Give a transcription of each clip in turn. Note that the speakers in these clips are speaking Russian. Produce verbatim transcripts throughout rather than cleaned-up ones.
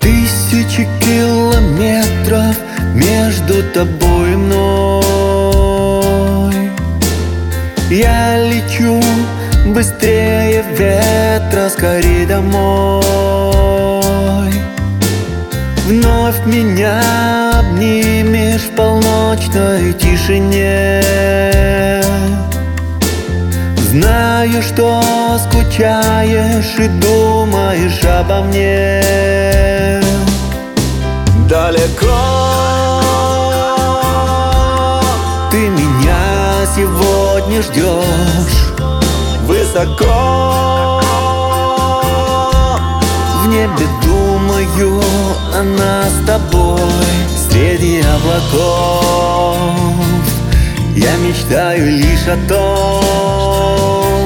Тысячи километров между тобой и мной. Я лечу быстрее ветра, скорей домой. Вновь меня обнимешь в полночной тишине. Знаю, что скучаешь и думаешь обо мне. Далеко ты меня сегодня ждешь. Высоко в небе думаю о нас с тобой. Среди облаков я мечтаю лишь о том,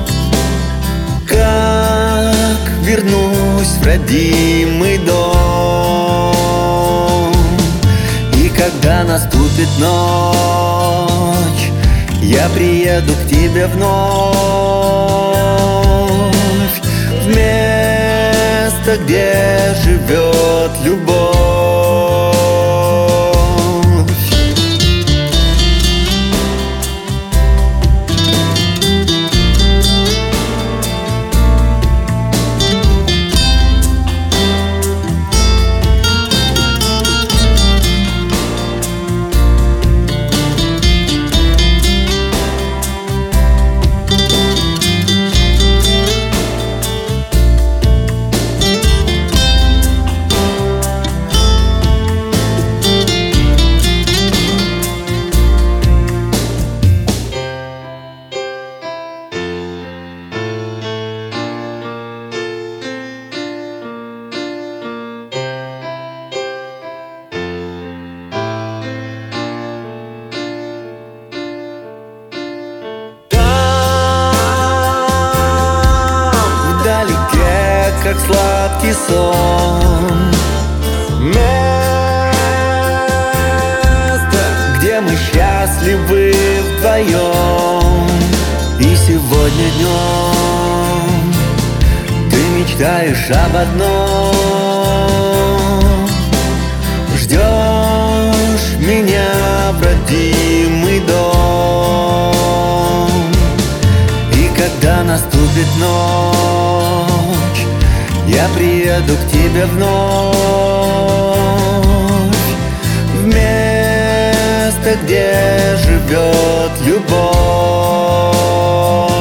как вернусь в родимый дом. И когда наступит ночь, я приеду к тебе вновь, в место, где живет любовь. Как сладкий сон, место, где мы счастливы вдвоем. И сегодня днем ты мечтаешь об одном. Ждешь меня в родимый дом. И когда наступит ночь, я приеду к тебе вновь, в место, где живет любовь.